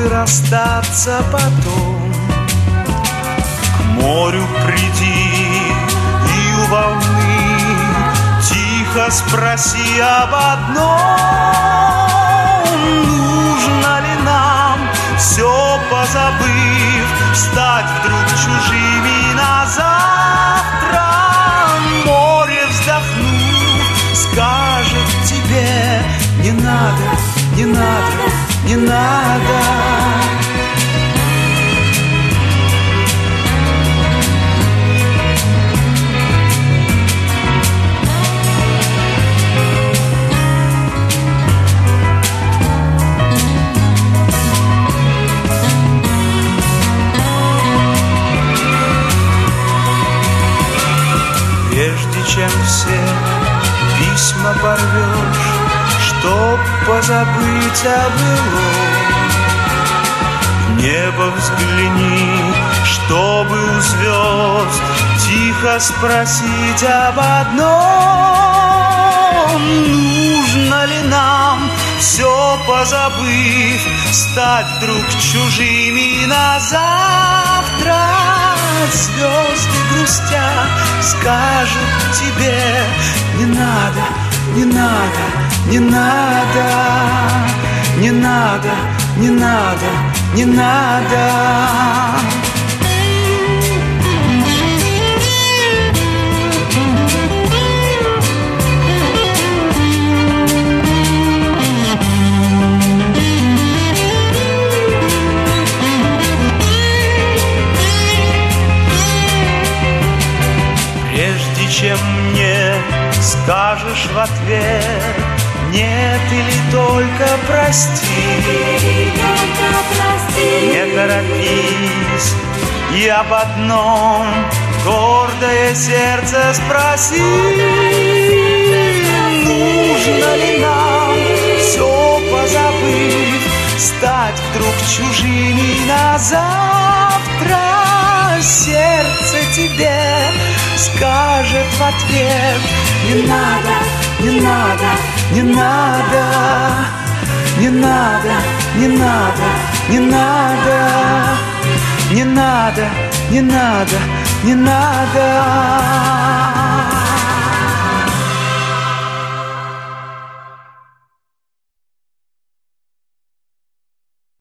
расстаться потом. К морю приди и у волны тихо спроси об одном: нужно ли нам, все позабыв, стать вдруг чужими на завтра? Море, вздохнув, скажет тебе: не надо, не надо, не надо. Прежде чем все письма порвешь, чтоб позабыть о былом, в небо взгляни, чтобы у звезд тихо спросить об одном: нужно ли нам, все позабыв, стать вдруг чужими на завтра? Звезды грустя скажут тебе: не надо, не надо, не надо, не надо, не надо, не надо. Прежде чем мне скажешь в ответ нет или только прости, не торопись и об одном гордое сердце спроси: нужно ли нам, все позабыв, стать вдруг чужими на завтра? Сердце тебе скажет в ответ: не надо, не надо, не надо, не надо, не надо, не надо, не надо, не надо, не надо.